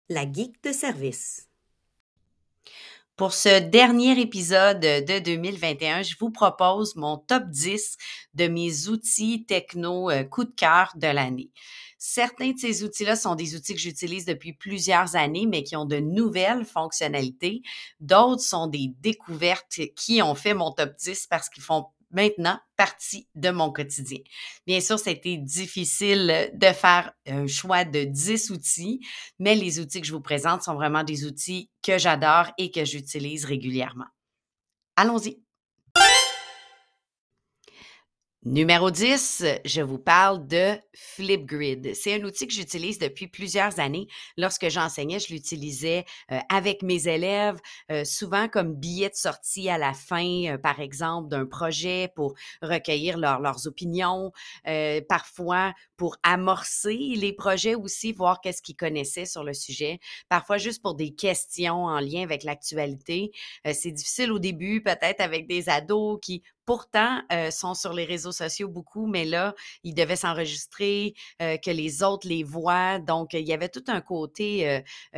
La geek de service. Pour ce dernier épisode de 2021, je vous propose mon top 10 de mes outils techno coup de cœur de l'année. Certains de ces outils-là sont des outils que j'utilise depuis plusieurs années, mais qui ont de nouvelles fonctionnalités. D'autres sont des découvertes qui ont fait mon top 10 parce qu'ils font maintenant partie de mon quotidien. Bien sûr, c'était difficile de faire un choix de 10 outils, mais les outils que je vous présente sont vraiment des outils que j'adore et que j'utilise régulièrement. Allons-y. Numéro 10, je vous parle de Flipgrid. C'est un outil que j'utilise depuis plusieurs années. Lorsque j'enseignais, je l'utilisais avec mes élèves, souvent comme billet de sortie à la fin, par exemple, d'un projet pour recueillir leurs opinions, parfois pour amorcer les projets aussi, voir qu'est-ce qu'ils connaissaient sur le sujet, parfois juste pour des questions en lien avec l'actualité. C'est difficile au début, peut-être avec des ados qui pourtant, sont sur les réseaux sociaux beaucoup, mais là, ils devaient s'enregistrer, que les autres les voient. Donc, il y avait tout un côté,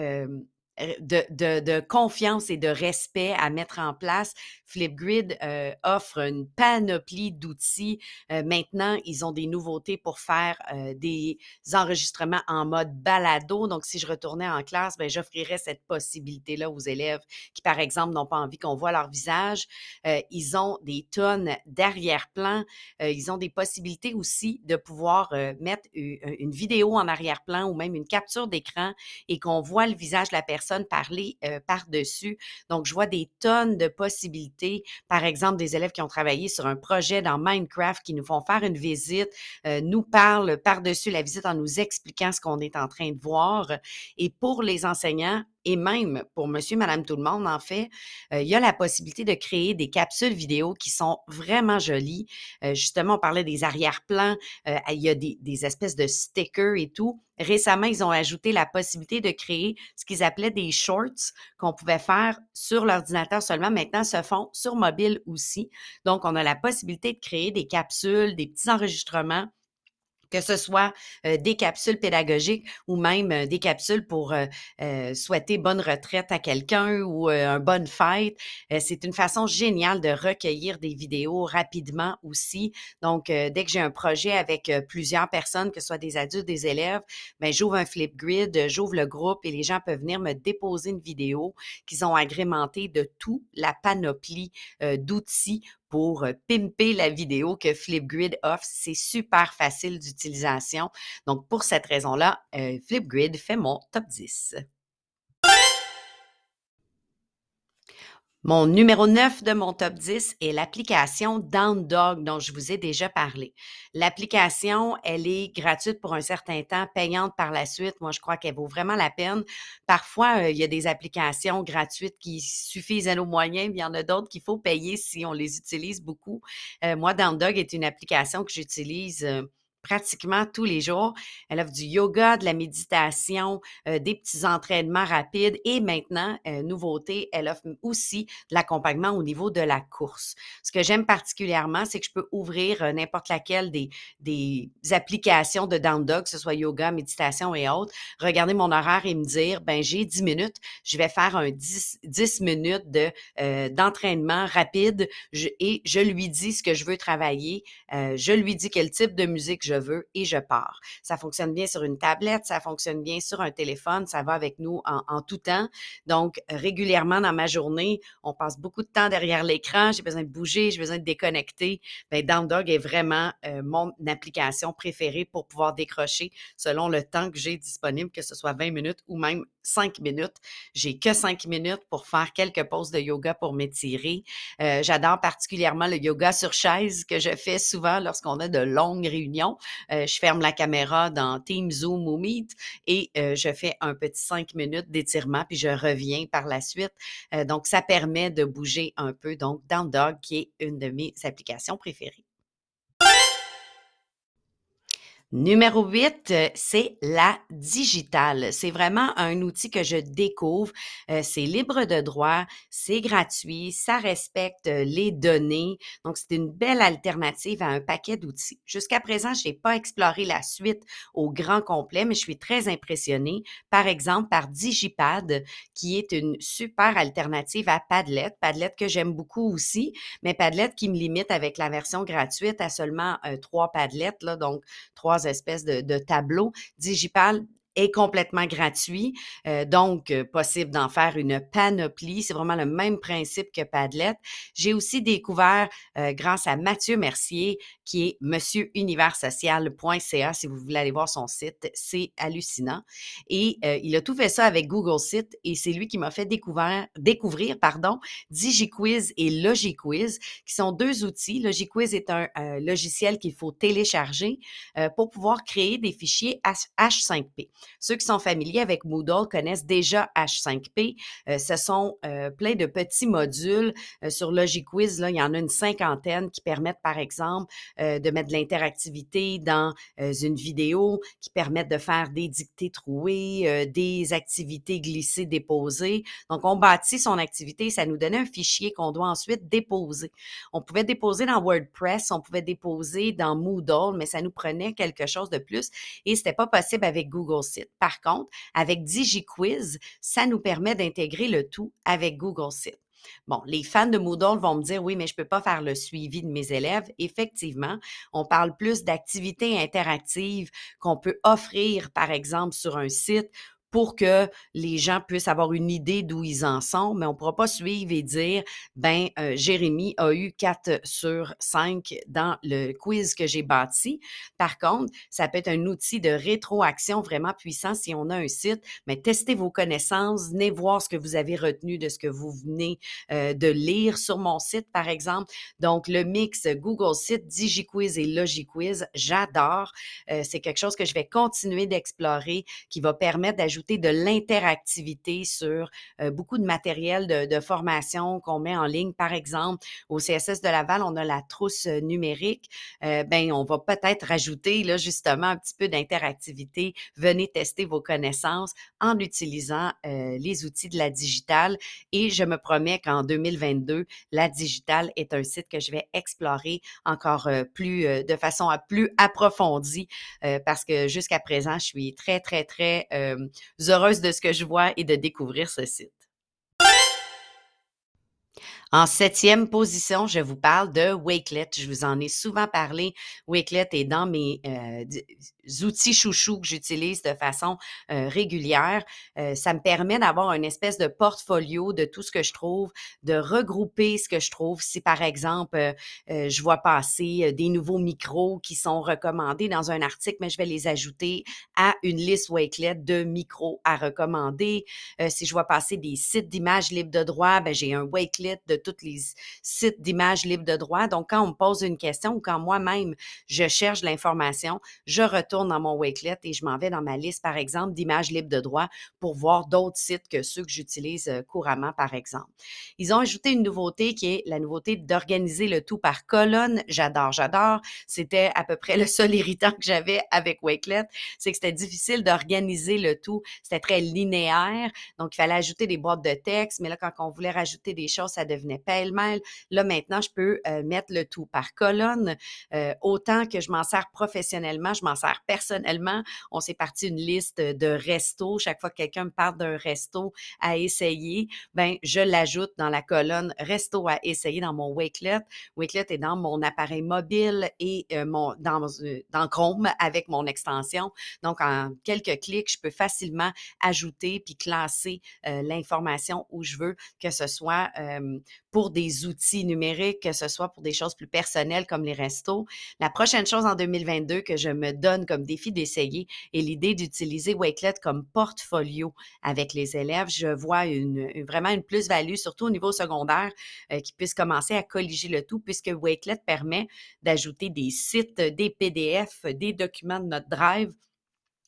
de confiance et de respect à mettre en place. Flipgrid, offre une panoplie d'outils. Maintenant, ils ont des nouveautés pour faire, des enregistrements en mode balado. Donc, si je retournais en classe, ben, j'offrirais cette possibilité-là aux élèves qui, par exemple, n'ont pas envie qu'on voit leur visage. Ils ont des tonnes d'arrière-plan. Ils ont des possibilités aussi de pouvoir mettre une vidéo en arrière-plan ou même une capture d'écran et qu'on voit le visage de la personne parler par-dessus. Donc, je vois des tonnes de possibilités. Par exemple, des élèves qui ont travaillé sur un projet dans Minecraft qui nous font faire une visite, nous parlent par-dessus la visite en nous expliquant ce qu'on est en train de voir. Et pour les enseignants, et même pour monsieur, madame, tout le monde, en fait, il y a la possibilité de créer des capsules vidéo qui sont vraiment jolies. Justement, on parlait des arrière-plans, il y a des espèces de stickers et tout. Récemment, ils ont ajouté la possibilité de créer ce qu'ils appelaient des shorts qu'on pouvait faire sur l'ordinateur seulement. Maintenant, se font sur mobile aussi. Donc, on a la possibilité de créer des capsules, des petits enregistrements que ce soit des capsules pédagogiques ou même des capsules pour souhaiter bonne retraite à quelqu'un ou une bonne fête. C'est une façon géniale de recueillir des vidéos rapidement aussi. Donc, dès que j'ai un projet avec plusieurs personnes, que ce soit des adultes, des élèves, ben j'ouvre un Flipgrid, j'ouvre le groupe et les gens peuvent venir me déposer une vidéo qu'ils ont agrémentée de toute la panoplie d'outils pour pimper la vidéo que Flipgrid offre. C'est super facile d'utilisation. Donc, pour cette raison-là, Flipgrid fait mon top 10. Mon numéro 9 de mon top 10 est l'application DownDog dont je vous ai déjà parlé. L'application, elle est gratuite pour un certain temps, payante par la suite. Moi, je crois qu'elle vaut vraiment la peine. Parfois, il y a des applications gratuites qui suffisent à nos moyens, mais il y en a d'autres qu'il faut payer si on les utilise beaucoup. Moi, DownDog est une application que j'utilise pratiquement tous les jours. Elle offre du yoga, de la méditation, des petits entraînements rapides et maintenant, nouveauté, elle offre aussi de l'accompagnement au niveau de la course. Ce que j'aime particulièrement, c'est que je peux ouvrir n'importe laquelle des applications de Down Dog, que ce soit yoga, méditation et autres, regarder mon horaire et me dire, ben j'ai 10 minutes, je vais faire un 10 minutes d'entraînement rapide et je lui dis ce que je veux travailler, je lui dis quel type de musique je veux et je pars. Ça fonctionne bien sur une tablette, ça fonctionne bien sur un téléphone, ça va avec nous en tout temps. Donc, régulièrement dans ma journée, on passe beaucoup de temps derrière l'écran, j'ai besoin de bouger, j'ai besoin de déconnecter. Ben, Downdog est vraiment mon application préférée pour pouvoir décrocher selon le temps que j'ai disponible, que ce soit 20 minutes ou même 5 minutes. J'ai que 5 minutes pour faire quelques pauses de yoga pour m'étirer. J'adore particulièrement le yoga sur chaise que je fais souvent lorsqu'on a de longues réunions. Je ferme la caméra dans Teams, Zoom ou Meet et je fais un petit 5 minutes d'étirement puis je reviens par la suite. Donc, ça permet de bouger un peu. Donc, Down Dog, qui est une de mes applications préférées. Numéro 8, c'est la digitale. C'est vraiment un outil que je découvre. C'est libre de droit, c'est gratuit, ça respecte les données. Donc, c'est une belle alternative à un paquet d'outils. Jusqu'à présent, je n'ai pas exploré la suite au grand complet, mais je suis très impressionnée, par exemple, par Digipad, qui est une super alternative à Padlet. Padlet que j'aime beaucoup aussi, mais Padlet qui me limite avec la version gratuite à seulement 3 Padlets, là, donc 3 espèces de tableaux. Digipal est complètement gratuit, donc possible d'en faire une panoplie. C'est vraiment le même principe que Padlet. J'ai aussi découvert, grâce à Mathieu Mercier, qui est monsieuruniverssocial.ca, si vous voulez aller voir son site, c'est hallucinant. Et il a tout fait ça avec Google Site et c'est lui qui m'a fait découvrir DigiQuiz et LogiQuiz, qui sont 2 outils. LogiQuiz est un logiciel qu'il faut télécharger pour pouvoir créer des fichiers H5P. Ceux qui sont familiers avec Moodle connaissent déjà H5P. Ce sont plein de petits modules. Sur LogiQuiz, là, il y en a une cinquantaine qui permettent, par exemple, de mettre de l'interactivité dans une vidéo, qui permettent de faire des dictées trouées, des activités glissées, déposées. Donc, on bâtit son activité, ça nous donnait un fichier qu'on doit ensuite déposer. On pouvait déposer dans WordPress, on pouvait déposer dans Moodle, mais ça nous prenait quelque chose de plus et c'était pas possible avec Google Site. Par contre, avec DigiQuiz, ça nous permet d'intégrer le tout avec Google Site. Bon, les fans de Moodle vont me dire, oui, mais je peux pas faire le suivi de mes élèves. Effectivement, on parle plus d'activités interactives qu'on peut offrir, par exemple, sur un site pour que les gens puissent avoir une idée d'où ils en sont, mais on ne pourra pas suivre et dire, ben, Jérémy a eu 4 sur 5 dans le quiz que j'ai bâti. Par contre, ça peut être un outil de rétroaction vraiment puissant si on a un site, mais testez vos connaissances, venez voir ce que vous avez retenu de ce que vous venez de lire sur mon site, par exemple. Donc, le mix Google Site, DigiQuiz et LogiQuiz, j'adore. C'est quelque chose que je vais continuer d'explorer, qui va permettre d'ajouter de l'interactivité sur beaucoup de matériel de formation qu'on met en ligne. Par exemple, au CSS de Laval, on a la trousse numérique. Ben, on va peut-être rajouter là, justement un petit peu d'interactivité. Venez tester vos connaissances en utilisant les outils de la digitale. Et je me promets qu'en 2022, la digitale est un site que je vais explorer encore plus de façon plus approfondie parce que jusqu'à présent, je suis très, très, très heureuse de ce que je vois et de découvrir ce site. En 7e position, je vous parle de Wakelet. Je vous en ai souvent parlé. Wakelet est dans mes outils chouchous que j'utilise de façon régulière. Ça me permet d'avoir une espèce de portfolio de tout ce que je trouve, de regrouper ce que je trouve. Si, par exemple, je vois passer des nouveaux micros qui sont recommandés dans un article, mais je vais les ajouter à une liste Wakelet de micros à recommander. Si je vois passer des sites d'images libres de droit, ben j'ai un Wakelet de tous les sites d'images libres de droit. Donc, quand on me pose une question ou quand moi-même, je cherche l'information, je retourne dans mon Wakelet et je m'en vais dans ma liste, par exemple, d'images libres de droit pour voir d'autres sites que ceux que j'utilise couramment, par exemple. Ils ont ajouté une nouveauté qui est la nouveauté d'organiser le tout par colonne. J'adore, j'adore. C'était à peu près le seul irritant que j'avais avec Wakelet, c'est que c'était difficile d'organiser le tout. C'était très linéaire. Donc, il fallait ajouter des boîtes de texte, mais là, quand on voulait rajouter des choses, ça devenait pêle-mêle. Là, maintenant, je peux mettre le tout par colonne. Autant que je m'en sers professionnellement, je m'en sers personnellement. On s'est parti une liste de restos. Chaque fois que quelqu'un me parle d'un resto à essayer, ben je l'ajoute dans la colonne resto à essayer dans mon Wakelet. Wakelet est dans mon appareil mobile et dans Chrome avec mon extension. Donc, en quelques clics, je peux facilement ajouter puis classer l'information où je veux, que ce soit pour des outils numériques, que ce soit pour des choses plus personnelles comme les restos. La prochaine chose en 2022 que je me donne comme défi d'essayer est l'idée d'utiliser Wakelet comme portfolio avec les élèves. Je vois vraiment une plus-value, surtout au niveau secondaire, qui puisse commencer à colliger le tout, puisque Wakelet permet d'ajouter des sites, des PDF, des documents de notre Drive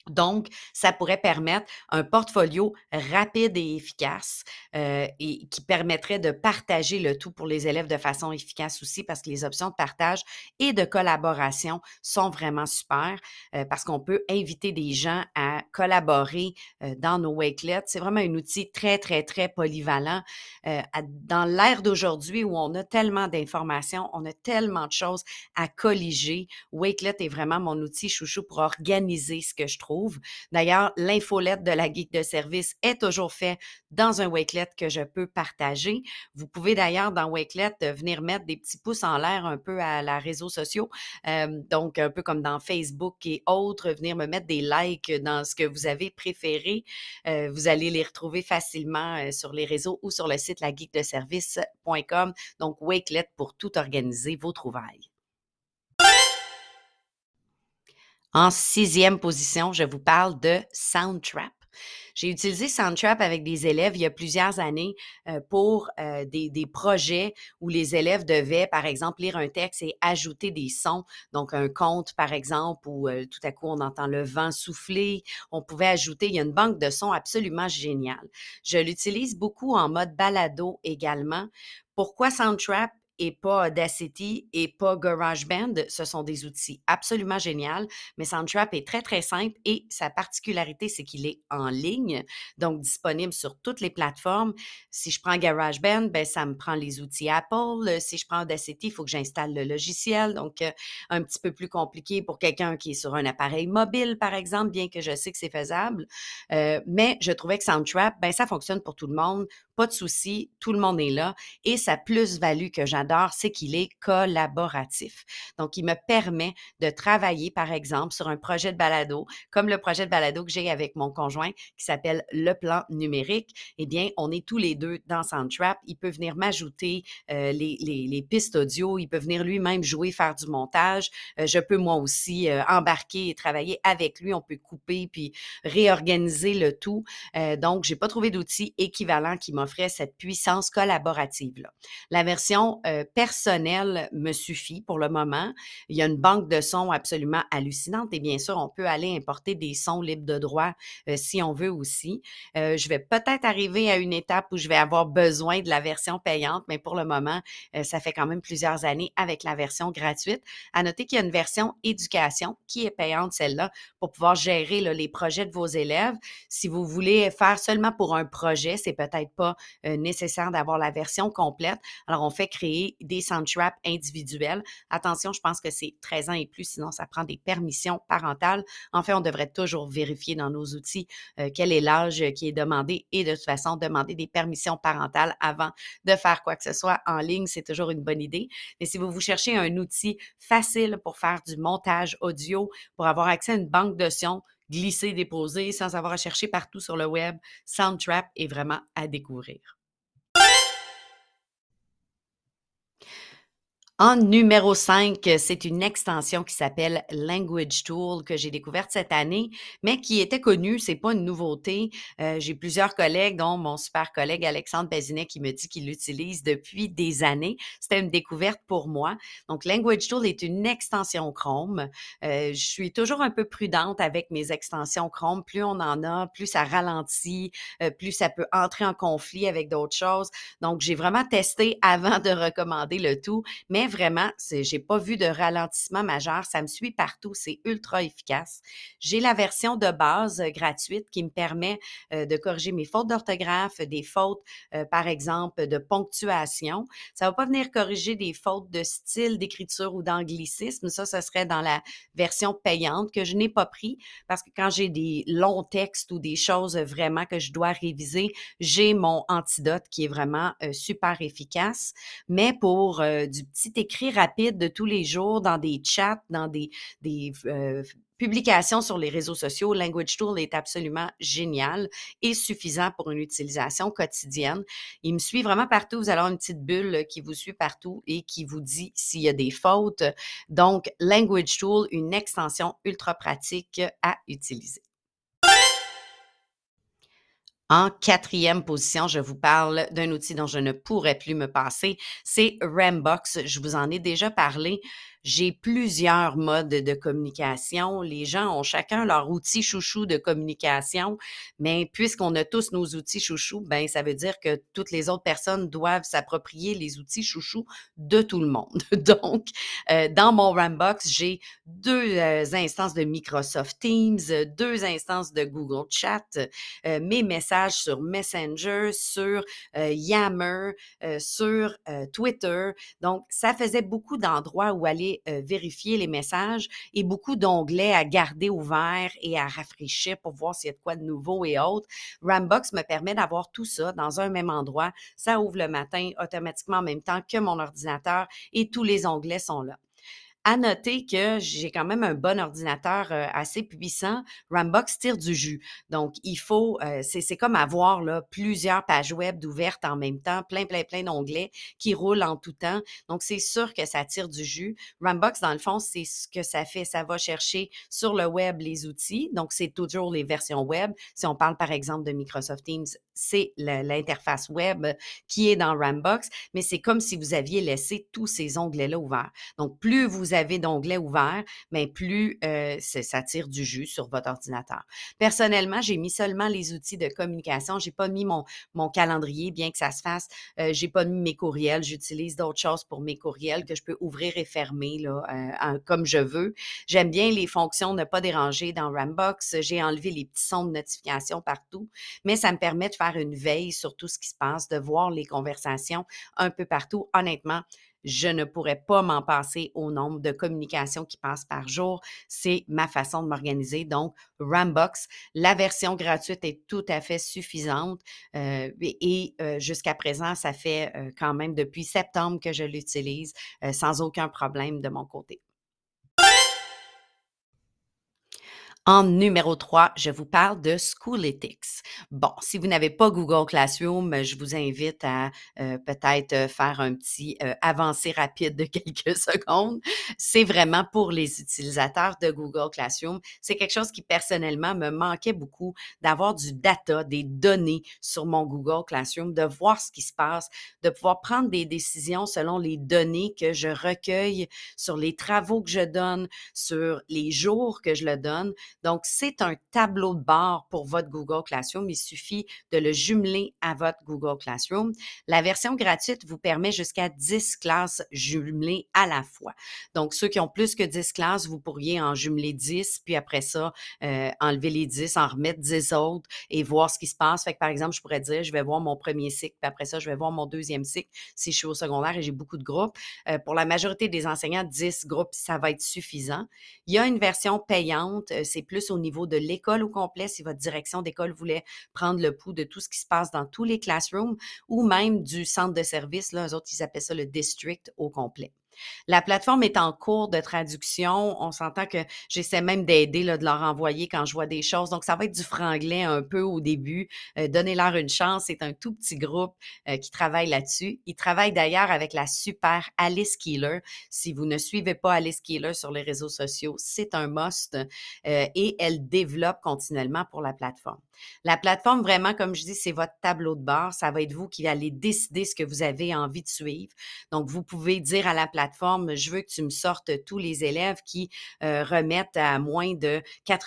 Donc, ça pourrait permettre un portfolio rapide et efficace, et qui permettrait de partager le tout pour les élèves de façon efficace aussi parce que les options de partage et de collaboration sont vraiment super, parce qu'on peut inviter des gens à collaborer, dans nos Wakelets. C'est vraiment un outil très, très, très polyvalent, dans l'ère d'aujourd'hui où on a tellement d'informations, on a tellement de choses à colliger. Wakelet est vraiment mon outil chouchou pour organiser ce que je trouve. D'ailleurs, l'infolette de la geek de service est toujours faite dans un Wakelet que je peux partager. Vous pouvez d'ailleurs dans Wakelet venir mettre des petits pouces en l'air un peu à la réseaux sociaux, donc un peu comme dans Facebook et autres, venir me mettre des likes dans ce que vous avez préféré. Vous allez les retrouver facilement sur les réseaux ou sur le site lageekdeservice.com. Donc, Wakelet pour tout organiser vos trouvailles. En 6e position, je vous parle de Soundtrap. J'ai utilisé Soundtrap avec des élèves il y a plusieurs années pour des projets où les élèves devaient, par exemple, lire un texte et ajouter des sons. Donc, un conte, par exemple, où tout à coup, on entend le vent souffler. On pouvait ajouter, il y a une banque de sons absolument géniale. Je l'utilise beaucoup en mode balado également. Pourquoi Soundtrap et pas Audacity et pas GarageBand? Ce sont des outils absolument géniaux, mais Soundtrap est très, très simple et sa particularité, c'est qu'il est en ligne, donc disponible sur toutes les plateformes. Si je prends GarageBand, ben, ça me prend les outils Apple. Si je prends Audacity, il faut que j'installe le logiciel, donc un petit peu plus compliqué pour quelqu'un qui est sur un appareil mobile, par exemple, bien que je sais que c'est faisable. Mais je trouvais que Soundtrap, ben, ça fonctionne pour tout le monde, pas de souci, tout le monde est là. Et sa plus-value que j'adore, c'est qu'il est collaboratif. Donc, il me permet de travailler, par exemple, sur un projet de balado, comme le projet de balado que j'ai avec mon conjoint qui s'appelle Le Plan numérique. Eh bien, on est tous les deux dans Soundtrap. Il peut venir m'ajouter les pistes audio. Il peut venir lui-même jouer, faire du montage. Je peux moi aussi embarquer et travailler avec lui. On peut couper puis réorganiser le tout. Donc, j'ai pas trouvé d'outil équivalent qui m'offrait cette puissance collaborative-là. La version personnelle me suffit pour le moment. Il y a une banque de sons absolument hallucinante et bien sûr, on peut aller importer des sons libres de droit si on veut aussi. Je vais peut-être arriver à une étape où je vais avoir besoin de la version payante, mais pour le moment, ça fait quand même plusieurs années avec la version gratuite. À noter qu'il y a une version éducation qui est payante, celle-là, pour pouvoir gérer là, les projets de vos élèves. Si vous voulez faire seulement pour un projet, c'est peut-être pas nécessaire d'avoir la version complète. Alors, on fait créer des Soundtraps individuels. Attention, je pense que c'est 13 ans et plus, sinon ça prend des permissions parentales. En fait, on devrait toujours vérifier dans nos outils quel est l'âge qui est demandé et de toute façon, demander des permissions parentales avant de faire quoi que ce soit en ligne, c'est toujours une bonne idée. Mais si vous cherchez un outil facile pour faire du montage audio, pour avoir accès à une banque de sons, glisser, déposer, sans avoir à chercher partout sur le web, Soundtrap est vraiment à découvrir. En numéro 5, c'est une extension qui s'appelle Language Tool que j'ai découverte cette année, mais qui était connue, c'est pas une nouveauté. J'ai plusieurs collègues, dont mon super collègue Alexandre Bazinet qui me dit qu'il l'utilise depuis des années. C'était une découverte pour moi. Donc, Language Tool est une extension Chrome. Je suis toujours un peu prudente avec mes extensions Chrome. Plus on en a, plus ça ralentit, plus ça peut entrer en conflit avec d'autres choses. Donc, j'ai vraiment testé avant de recommander le tout, mais vraiment, j'ai pas vu de ralentissement majeur. Ça me suit partout. C'est ultra efficace. J'ai la version de base gratuite qui me permet de corriger mes fautes d'orthographe, des fautes, par exemple, de ponctuation. Ça va pas venir corriger des fautes de style, d'écriture ou d'anglicisme. Ça, ce serait dans la version payante que je n'ai pas pris parce que quand j'ai des longs textes ou des choses vraiment que je dois réviser, j'ai mon antidote qui est vraiment super efficace. Mais pour du petit écrit rapide de tous les jours dans des chats, dans des publications sur les réseaux sociaux, Language Tool est absolument génial et suffisant pour une utilisation quotidienne. Il me suit vraiment partout. Vous allez avoir une petite bulle qui vous suit partout et qui vous dit s'il y a des fautes. Donc, Language Tool, une extension ultra pratique à utiliser. En 4e position, je vous parle d'un outil dont je ne pourrais plus me passer, c'est Rambox. Je vous en ai déjà parlé. J'ai plusieurs modes de communication. Les gens ont chacun leur outil chouchou de communication, mais puisqu'on a tous nos outils chouchous, ben ça veut dire que toutes les autres personnes doivent s'approprier les outils chouchous de tout le monde. Donc, dans mon Rambox, j'ai 2 instances de Microsoft Teams, 2 instances de Google Chat, mes messages sur Messenger, sur, Yammer, sur, Twitter. Donc, ça faisait beaucoup d'endroits où aller, vérifier les messages et beaucoup d'onglets à garder ouverts et à rafraîchir pour voir s'il y a de quoi de nouveau et autres. Rambox me permet d'avoir tout ça dans un même endroit. Ça ouvre le matin automatiquement en même temps que mon ordinateur et tous les onglets sont là. À noter que j'ai quand même un bon ordinateur, assez puissant. Rambox tire du jus. Donc il faut, c'est comme avoir là plusieurs pages web d'ouvertes en même temps, plein, plein, plein d'onglets qui roulent en tout temps. Donc c'est sûr que ça tire du jus. Rambox, dans le fond, c'est ce que ça fait. Ça va chercher sur le web les outils. Donc c'est toujours les versions web. Si on parle par exemple de Microsoft Teams, c'est l'interface web qui est dans Rambox, mais c'est comme si vous aviez laissé tous ces onglets-là ouverts. Donc, plus vous avez d'onglets ouverts, mais plus ça tire du jus sur votre ordinateur. Personnellement, j'ai mis seulement les outils de communication. J'ai pas mis mon calendrier, bien que ça se fasse. J'ai pas mis mes courriels. J'utilise d'autres choses pour mes courriels que je peux ouvrir et fermer là, comme je veux. J'aime bien les fonctions ne pas déranger dans Rambox. J'ai enlevé les petits sons de notification partout, mais ça me permet de faire une veille sur tout ce qui se passe, de voir les conversations un peu partout. Honnêtement, je ne pourrais pas m'en passer au nombre de communications qui passent par jour. C'est ma façon de m'organiser. Donc, Rambox, la version gratuite est tout à fait suffisante. Jusqu'à présent, ça fait quand même depuis septembre que je l'utilise sans aucun problème de mon côté. En numéro 3, je vous parle de Schoolytics. Bon, si vous n'avez pas Google Classroom, je vous invite à peut-être faire un petit avancé rapide de quelques secondes. C'est vraiment pour les utilisateurs de Google Classroom. C'est quelque chose qui personnellement me manquait beaucoup d'avoir du data, des données sur mon Google Classroom, de voir ce qui se passe, de pouvoir prendre des décisions selon les données que je recueille sur les travaux que je donne, sur les jours que je le donne. Donc, c'est un tableau de bord pour votre Google Classroom. Il suffit de le jumeler à votre Google Classroom. La version gratuite vous permet jusqu'à 10 classes jumelées à la fois. Donc, ceux qui ont plus que 10 classes, vous pourriez en jumeler 10, puis après ça, enlever les 10, en remettre 10 autres et voir ce qui se passe. Fait que, par exemple, je pourrais dire, je vais voir mon premier cycle, puis après ça, je vais voir mon deuxième cycle si je suis au secondaire et j'ai beaucoup de groupes. Pour la majorité des enseignants, 10 groupes, ça va être suffisant. Il y a une version payante, c'est plus au niveau de l'école au complet, si votre direction d'école voulait prendre le pouls de tout ce qui se passe dans tous les classrooms ou même du centre de service, là, eux autres, ils appellent ça le district au complet. La plateforme est en cours de traduction. On s'entend que j'essaie même d'aider, là, de leur envoyer quand je vois des choses. Donc, ça va être du franglais un peu au début. Donnez-leur une chance. C'est un tout petit groupe qui travaille là-dessus. Ils travaillent d'ailleurs avec la super Alice Keeler. Si vous ne suivez pas Alice Keeler sur les réseaux sociaux, c'est un must. Et elle développe continuellement pour la plateforme. La plateforme, vraiment, comme je dis, c'est votre tableau de bord. Ça va être vous qui allez décider ce que vous avez envie de suivre. Donc, vous pouvez dire à la plateforme, je veux que tu me sortes tous les élèves qui remettent à moins de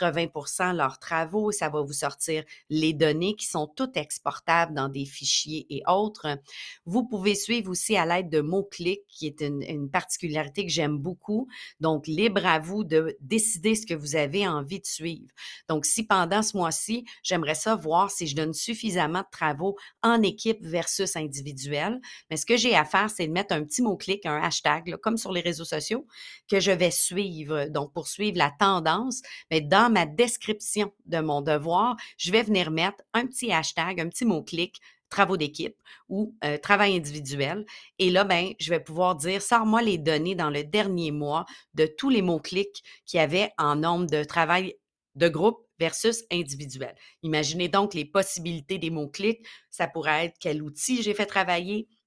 80% leurs travaux. Ça va vous sortir les données qui sont toutes exportables dans des fichiers et autres. Vous pouvez suivre aussi à l'aide de mots-clics, qui est une particularité que j'aime beaucoup. Donc, libre à vous de décider ce que vous avez envie de suivre. Donc, si pendant ce mois-ci, j'aimerais ça voir si je donne suffisamment de travaux en équipe versus individuel, mais ce que j'ai à faire, c'est de mettre un petit mot-clic, un hashtag, là, comme sur les réseaux sociaux, que je vais suivre. Donc, pour suivre la tendance, mais dans ma description de mon devoir, je vais venir mettre un petit hashtag, un petit mot-clic, travaux d'équipe ou travail individuel. Et là, ben, je vais pouvoir dire, sors-moi les données dans le dernier mois de tous les mots-clics qu'il y avait en nombre de travail de groupe versus individuel. Imaginez donc les possibilités des mots-clics. Ça pourrait être quel outil j'ai fait travailler,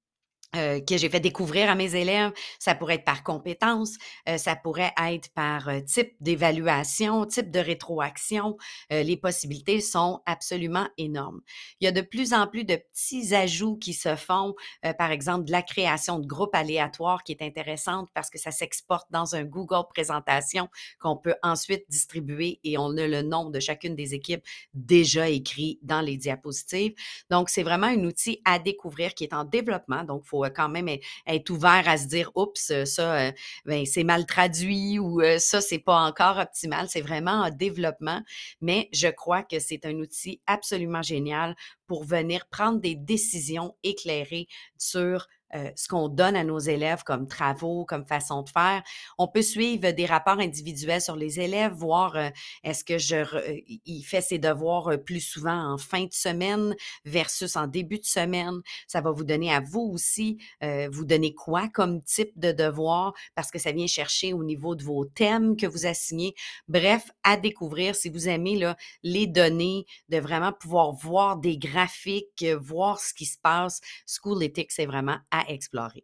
que j'ai fait découvrir à mes élèves. Ça pourrait être par compétences, ça pourrait être par, type d'évaluation, type de rétroaction. Les possibilités sont absolument énormes. Il y a de plus en plus de petits ajouts qui se font, par exemple de la création de groupes aléatoires qui est intéressante parce que ça s'exporte dans un Google Présentation qu'on peut ensuite distribuer et on a le nom de chacune des équipes déjà écrit dans les diapositives. Donc, c'est vraiment un outil à découvrir qui est en développement. Donc, il faut quand même être ouvert à se dire, oups, ça, ben, c'est mal traduit ou ça, c'est pas encore optimal. C'est vraiment en développement, mais je crois que c'est un outil absolument génial pour venir prendre des décisions éclairées sur ce qu'on donne à nos élèves comme travaux, comme façon de faire. On peut suivre des rapports individuels sur les élèves, voir est-ce que il fait ses devoirs plus souvent en fin de semaine versus en début de semaine. Ça va vous donner à vous aussi, vous donner quoi comme type de devoir parce que ça vient chercher au niveau de vos thèmes que vous assignez. Bref, à découvrir si vous aimez là, les données, de vraiment pouvoir voir des graphiques, voir ce qui se passe. Schoolytics, c'est vraiment à explorer.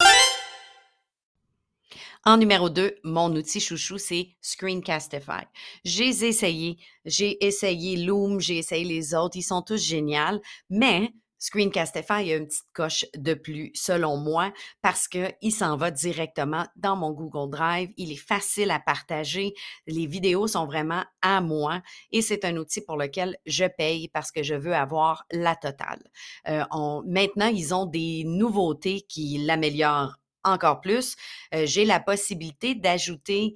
En numéro 2, mon outil chouchou, c'est Screencastify. J'ai essayé Loom, j'ai essayé les autres, ils sont tous géniaux, mais Screencastify a une petite coche de plus, selon moi, parce qu'il s'en va directement dans mon Google Drive. Il est facile à partager. Les vidéos sont vraiment à moi et c'est un outil pour lequel je paye parce que je veux avoir la totale. Maintenant, ils ont des nouveautés qui l'améliorent encore plus. J'ai la possibilité d'ajouter,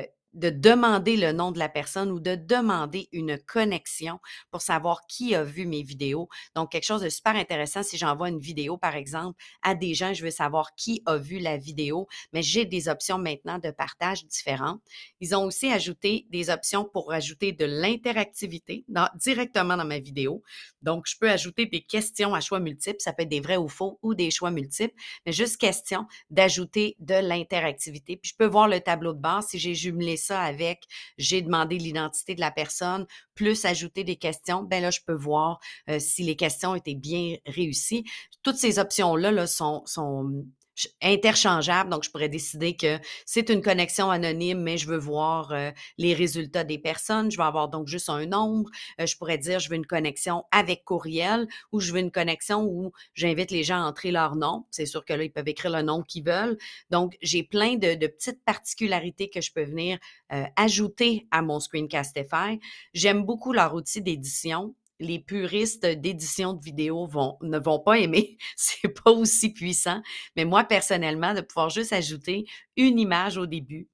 de demander le nom de la personne ou de demander une connexion pour savoir qui a vu mes vidéos. Donc, quelque chose de super intéressant si j'envoie une vidéo, par exemple, à des gens, je veux savoir qui a vu la vidéo, mais j'ai des options maintenant de partage différentes. Ils ont aussi ajouté des options pour ajouter de l'interactivité directement dans ma vidéo. Donc, je peux ajouter des questions à choix multiples. Ça peut être des vrais ou faux ou des choix multiples, mais juste question d'ajouter de l'interactivité. Puis je peux voir le tableau de bord. Si j'ai jumelé ça avec, j'ai demandé l'identité de la personne, plus ajouter des questions, ben là, je peux voir si les questions étaient bien réussies. Toutes ces options-là là, sont interchangeables. Donc, je pourrais décider que c'est une connexion anonyme, mais je veux voir les résultats des personnes. Je vais avoir donc juste un nombre. Je pourrais dire, je veux une connexion avec courriel ou je veux une connexion où j'invite les gens à entrer leur nom. C'est sûr que là, ils peuvent écrire le nom qu'ils veulent. Donc, j'ai plein de petites particularités que je peux venir ajouter à mon Screencastify. J'aime beaucoup leur outil d'édition. Les puristes d'édition de vidéos ne vont pas aimer. C'est pas aussi puissant. Mais moi, personnellement, de pouvoir juste ajouter une image au début,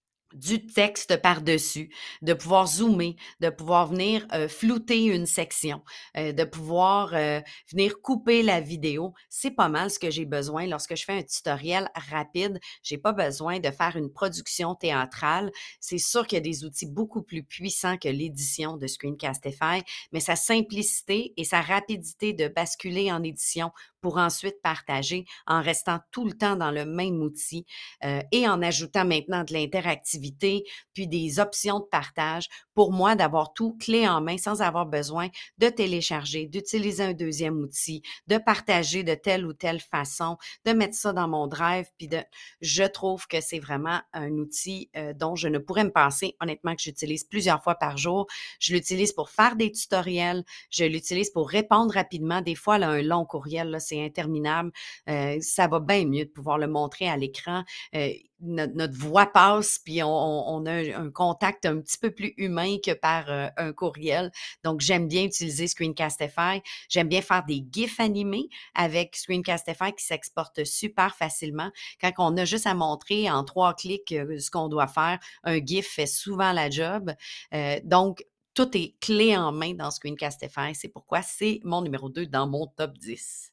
du texte par-dessus, de pouvoir zoomer, de pouvoir venir flouter une section, de pouvoir venir couper la vidéo. C'est pas mal ce que j'ai besoin lorsque je fais un tutoriel rapide. J'ai pas besoin de faire une production théâtrale. C'est sûr qu'il y a des outils beaucoup plus puissants que l'édition de Screencastify, mais sa simplicité et sa rapidité de basculer en édition pour ensuite partager en restant tout le temps dans le même outil et en ajoutant maintenant de l'interactivité, puis des options de partage. Pour moi, d'avoir tout clé en main sans avoir besoin de télécharger, d'utiliser un deuxième outil, de partager de telle ou telle façon, de mettre ça dans mon drive, je trouve que c'est vraiment un outil dont je ne pourrais me passer, honnêtement, que j'utilise plusieurs fois par jour. Je l'utilise pour faire des tutoriels, je l'utilise pour répondre rapidement. Des fois, là, un long courriel, là, c'est interminable. Ça va bien mieux de pouvoir le montrer à l'écran. Notre voix passe, puis on a un contact un petit peu plus humain que par un courriel. Donc, j'aime bien utiliser Screencastify. J'aime bien faire des GIFs animés avec Screencastify qui s'exportent super facilement. Quand on a juste à montrer en 3 clics ce qu'on doit faire, un GIF fait souvent la job. Donc, tout est clé en main dans Screencastify. C'est pourquoi c'est mon numéro 2 dans mon top 10.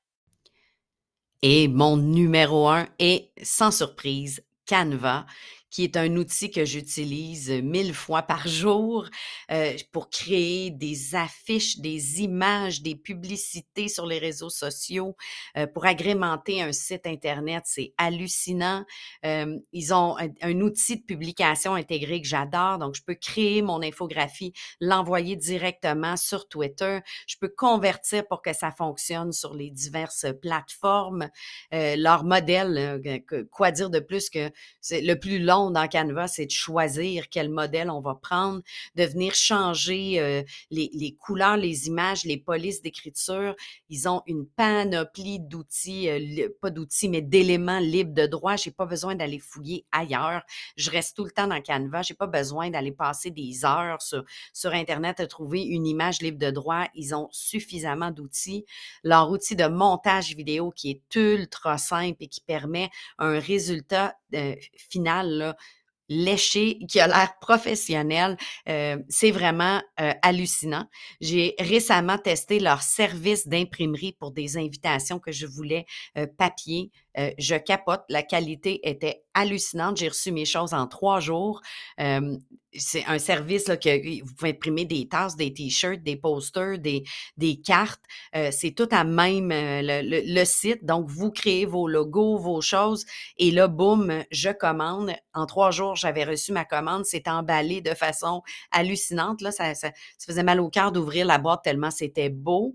Et mon numéro 1 est, sans surprise, Canva, qui est un outil que j'utilise 1000 fois par jour pour créer des affiches, des images, des publicités sur les réseaux sociaux, pour agrémenter un site Internet. C'est hallucinant. Ils ont un outil de publication intégré que j'adore. Donc, je peux créer mon infographie, l'envoyer directement sur Twitter. Je peux convertir pour que ça fonctionne sur les diverses plateformes. Leur modèle, quoi dire de plus que c'est le plus long dans Canva, c'est de choisir quel modèle on va prendre, de venir changer les couleurs, les images, les polices d'écriture. Ils ont une panoplie d'outils, pas d'outils, mais d'éléments libres de droit. J'ai pas besoin d'aller fouiller ailleurs. Je reste tout le temps dans Canva. J'ai pas besoin d'aller passer des heures sur Internet à trouver une image libre de droit. Ils ont suffisamment d'outils. Leur outil de montage vidéo qui est ultra simple et qui permet un résultat final là, léché, qui a l'air professionnel. C'est vraiment hallucinant. J'ai récemment testé leur service d'imprimerie pour des invitations que je voulais papier. Je capote. La qualité était hallucinante. J'ai reçu mes choses en 3 jours. C'est un service là, que vous pouvez imprimer des tasses, des t-shirts, des posters, des cartes. C'est tout à même le site. Donc, vous créez vos logos, vos choses. Et là, boum, je commande. En 3 jours, j'avais reçu ma commande. C'est emballé de façon hallucinante. Là, ça faisait mal au cœur d'ouvrir la boîte tellement c'était beau.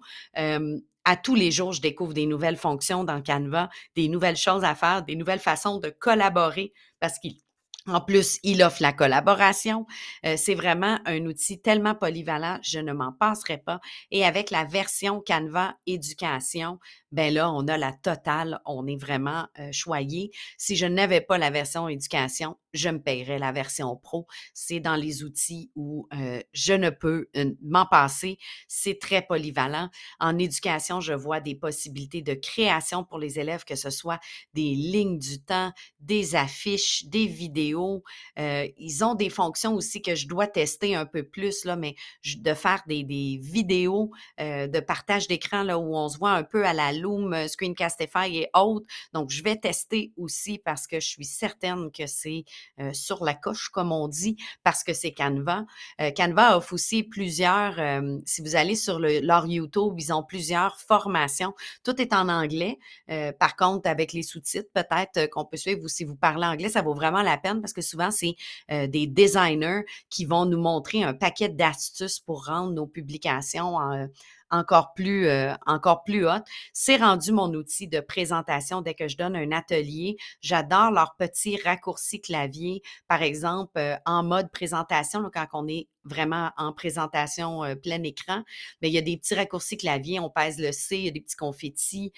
À tous les jours, je découvre des nouvelles fonctions dans Canva, des nouvelles choses à faire, des nouvelles façons de collaborer parce qu'en plus, il offre la collaboration. C'est vraiment un outil tellement polyvalent, je ne m'en passerai pas. Et avec la version Canva Éducation, ben là, on a la totale, on est vraiment choyé. Si je n'avais pas la version Éducation, je me paierais la version Pro. C'est dans les outils où je ne peux m'en passer. C'est très polyvalent. En éducation, je vois des possibilités de création pour les élèves, que ce soit des lignes du temps, des affiches, des vidéos. Ils ont des fonctions aussi que je dois tester un peu plus, là, mais de faire des vidéos de partage d'écran là, où on se voit un peu à la Loom, Screencastify et autres. Donc, je vais tester aussi parce que je suis certaine que c'est sur la coche, comme on dit, parce que c'est Canva. Canva offre aussi plusieurs, si vous allez sur leur YouTube, ils ont plusieurs formations. Tout est en anglais. Par contre, avec les sous-titres, peut-être qu'on peut suivre, ou si vous parlez anglais, ça vaut vraiment la peine parce que souvent, c'est des designers qui vont nous montrer un paquet d'astuces pour rendre nos publications encore plus haute. C'est rendu mon outil de présentation dès que je donne un atelier. J'adore leurs petits raccourcis clavier, par exemple, en mode présentation, là, quand on est vraiment en présentation plein écran, mais il y a des petits raccourcis clavier, on pèse le C, il y a des petits confettis.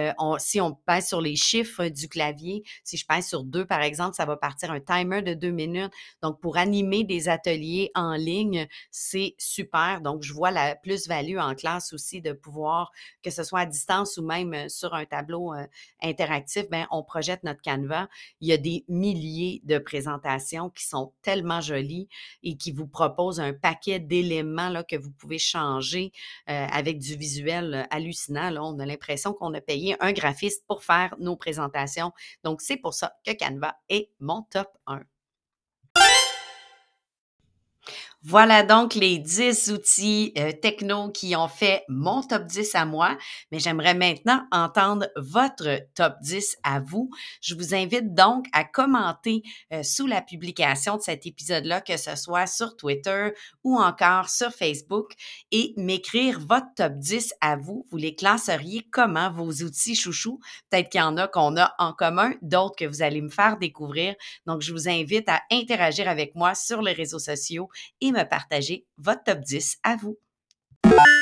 Si on pèse sur les chiffres du clavier, si je pèse sur 2, par exemple, ça va partir un timer de 2 minutes. Donc, pour animer des ateliers en ligne, c'est super. Donc, je vois la plus-value en classe aussi de pouvoir, que ce soit à distance ou même sur un tableau interactif, ben, on projette notre Canva. Il y a des milliers de présentations qui sont tellement jolies et qui vous proposent un paquet d'éléments là, que vous pouvez changer avec du visuel hallucinant. Là, on a l'impression qu'on a payé un graphiste pour faire nos présentations. Donc, c'est pour ça que Canva est mon top 1. Voilà donc les 10 outils techno qui ont fait mon top 10 à moi, mais j'aimerais maintenant entendre votre top 10 à vous. Je vous invite donc à commenter sous la publication de cet épisode-là, que ce soit sur Twitter ou encore sur Facebook, et m'écrire votre top 10 à vous. Vous les classeriez comment, vos outils chouchous? Peut-être qu'il y en a qu'on a en commun, d'autres que vous allez me faire découvrir. Donc, je vous invite à interagir avec moi sur les réseaux sociaux et me partager votre top 10 à vous.